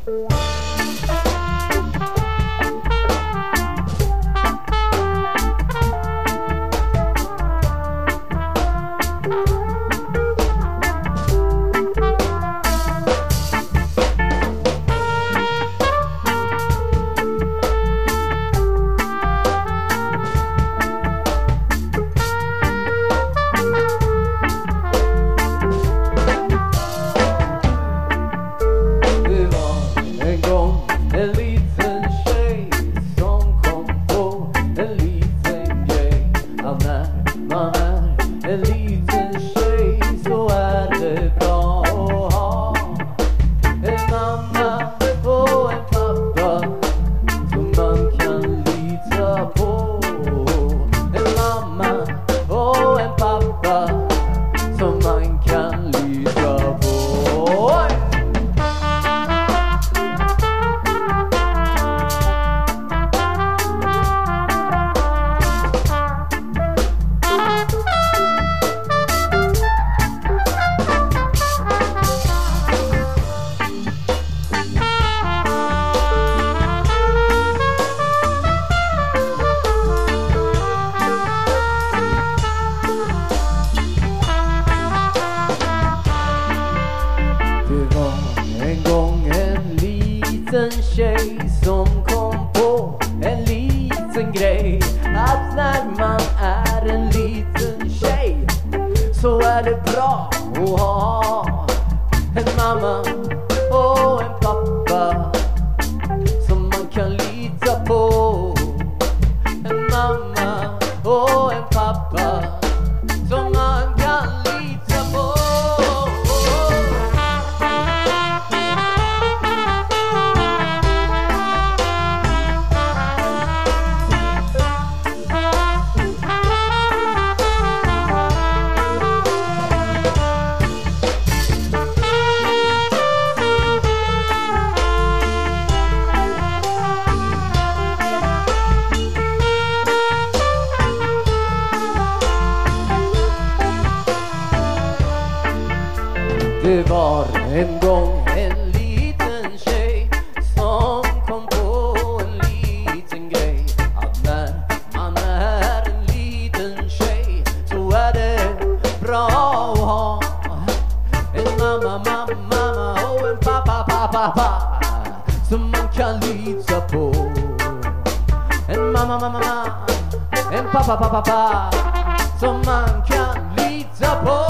Det var en gång en liten tjej som kom på en liten grej, att när man är en liten tjej så är det bra att ha en mamma och en pappa som man kan lita på. En mamma, en pappa som man kan lita på.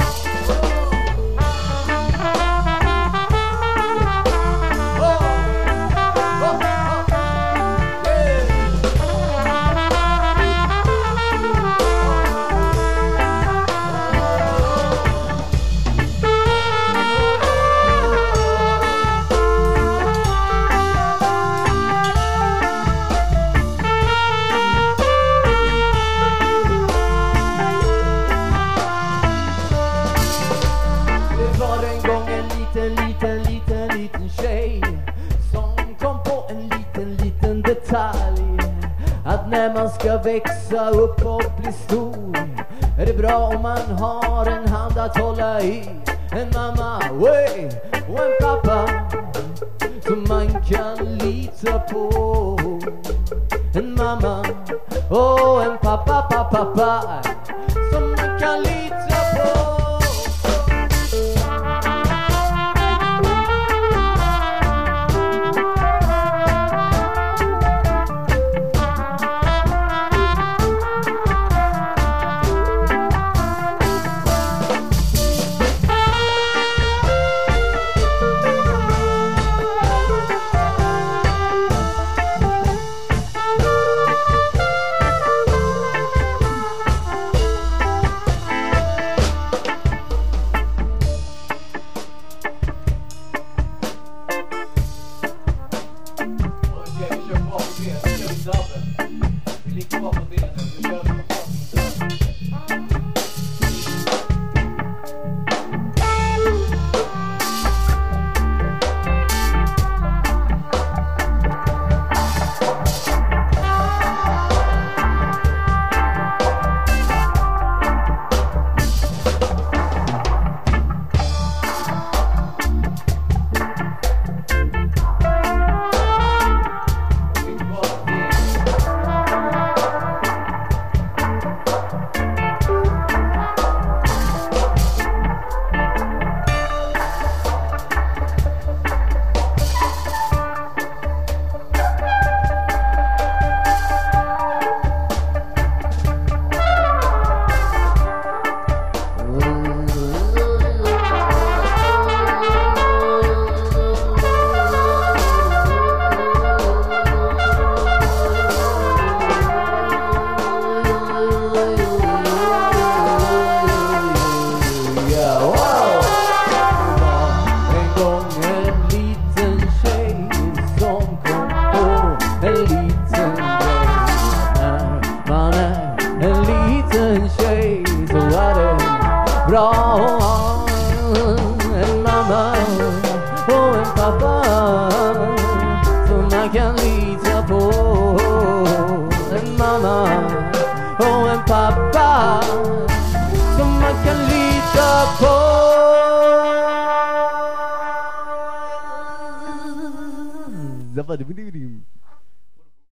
Liten tjej som kom på en liten detalj, att när man ska växa upp och bli stor är det bra om man har en hand att hålla i. En mamma och en pappa som man kan lita på. En mamma och en pappa som man kan lita på. kan lita på. Zabba-dibba-dibba-dim.